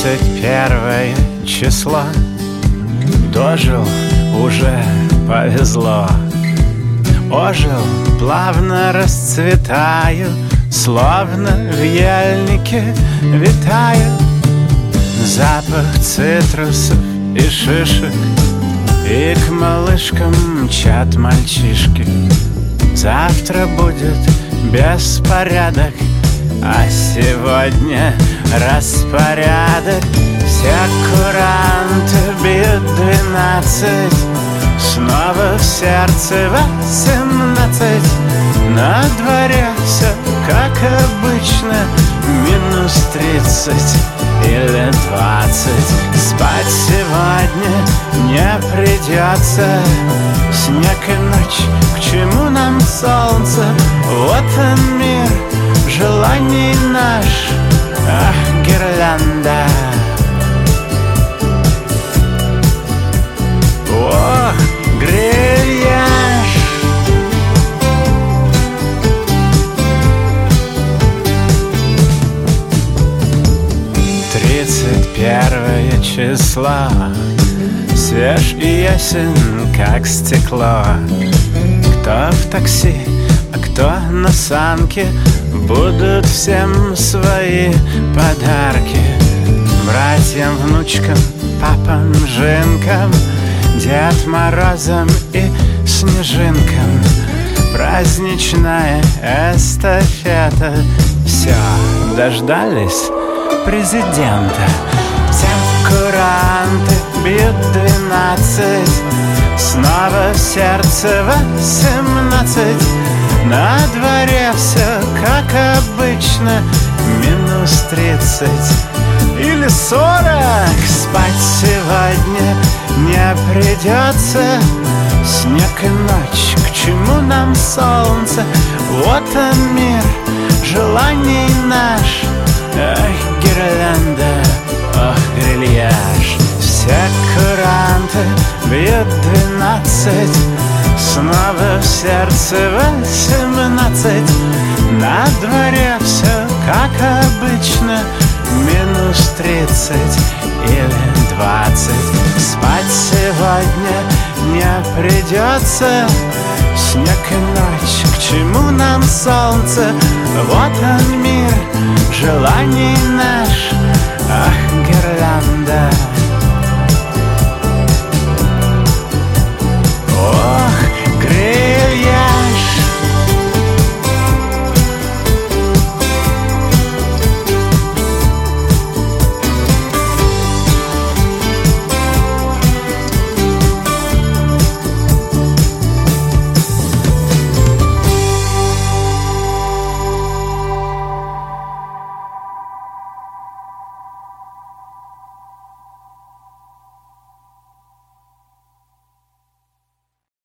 31 число. Дожил, уже повезло. Ожил, плавно расцветаю, словно в ельнике витаю. Запах цитрусов и шишек, и к малышкам мчат мальчишки. Завтра будет беспорядок, а сегодня распорядок. Все куранты бьют 12, снова в сердце 18. На дворе все как обычно, минус 30 или 20. Спать сегодня не придется. Снег и ночь, к чему нам солнце? Вот он мир, желаний наш, ах, гирлянда. О, грильяж. Тридцать первое число, свеж и ясен, как стекло. Кто в такси, а кто на санке, будут всем свои подарки. Братьям, внучкам, папам, жинкам, Дед Морозом и снежинкам. Праздничная эстафета. Все, дождались президента. Всем куранты бьют 12, снова в сердце 18. На дворе все как обычно, минус 30 или 40. Спать сегодня не придется. Снег и ночь, к чему нам солнце? Вот он мир, желаний наш, ах, гирлянда, ох, грильяж. Все куранты бьют 12, снова в сердце 18. На дворе все как обычно, минус 30 или 20. Спать сегодня не придется. Снег и ночь, к чему нам солнце? Вот он мир, желаний наш, ах, гирлянда.